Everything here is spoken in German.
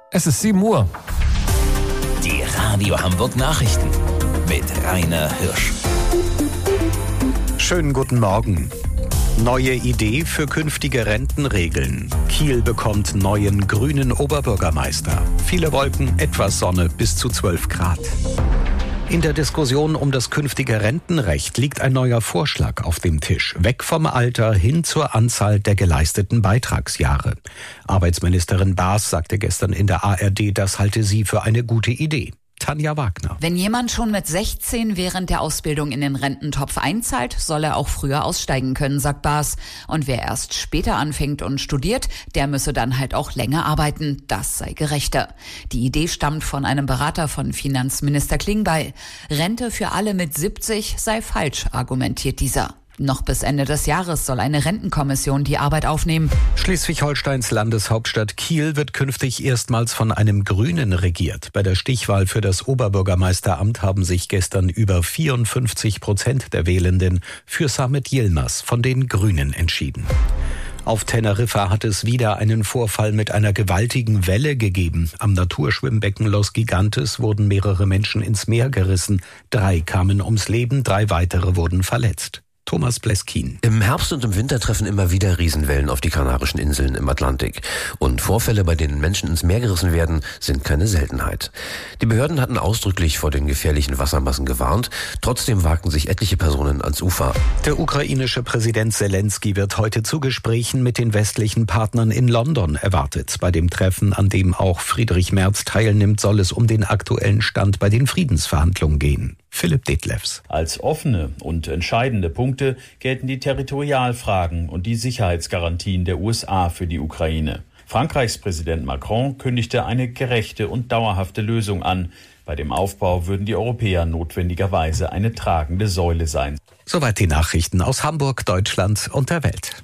Es ist 7 Uhr. Die Radio Hamburg Nachrichten mit Rainer Hirsch. Schönen guten Morgen. Neue Idee für künftige Rentenregeln. Kiel bekommt neuen grünen Oberbürgermeister. Viele Wolken, etwas Sonne, bis zu 12 Grad. In der Diskussion um das künftige Rentenrecht liegt ein neuer Vorschlag auf dem Tisch. Weg vom Alter hin zur Anzahl der geleisteten Beitragsjahre. Arbeitsministerin Baas sagte gestern in der ARD, das halte sie für eine gute Idee. Tanja Wagner. Wenn jemand schon mit 16 während der Ausbildung in den Rententopf einzahlt, soll er auch früher aussteigen können, sagt Baas. Und wer erst später anfängt und studiert, der müsse dann halt auch länger arbeiten. Das sei gerechter. Die Idee stammt von einem Berater von Finanzminister Klingbeil. Rente für alle mit 70 sei falsch, argumentiert dieser. Noch bis Ende des Jahres soll eine Rentenkommission die Arbeit aufnehmen. Schleswig-Holsteins Landeshauptstadt Kiel wird künftig erstmals von einem Grünen regiert. Bei der Stichwahl für das Oberbürgermeisteramt haben sich gestern über 54% der Wählenden für Samet Yilmaz von den Grünen entschieden. Auf Teneriffa hat es wieder einen Vorfall mit einer gewaltigen Welle gegeben. Am Naturschwimmbecken Los Gigantes wurden mehrere Menschen ins Meer gerissen. 3 kamen ums Leben, 3 weitere wurden verletzt. Thomas Pleskin. Im Herbst und im Winter treffen immer wieder Riesenwellen auf die Kanarischen Inseln im Atlantik. Und Vorfälle, bei denen Menschen ins Meer gerissen werden, sind keine Seltenheit. Die Behörden hatten ausdrücklich vor den gefährlichen Wassermassen gewarnt. Trotzdem wagten sich etliche Personen ans Ufer. Der ukrainische Präsident Zelensky wird heute zu Gesprächen mit den westlichen Partnern in London erwartet. Bei dem Treffen, an dem auch Friedrich Merz teilnimmt, soll es um den aktuellen Stand bei den Friedensverhandlungen gehen. Philipp Detlefs. Als offene und entscheidende Punkte gelten die Territorialfragen und die Sicherheitsgarantien der USA für die Ukraine. Frankreichs Präsident Macron kündigte eine gerechte und dauerhafte Lösung an. Bei dem Aufbau würden die Europäer notwendigerweise eine tragende Säule sein. Soweit die Nachrichten aus Hamburg, Deutschland und der Welt.